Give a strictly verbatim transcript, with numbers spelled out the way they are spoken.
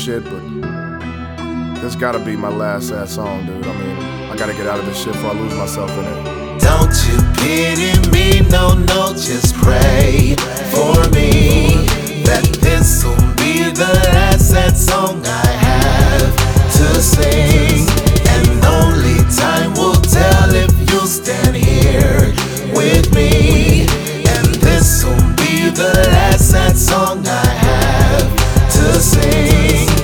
shit, but this gotta be my last ass song, dude. I mean, I gotta get out of this shit before I lose myself in it. Don't you pity me, no, no, just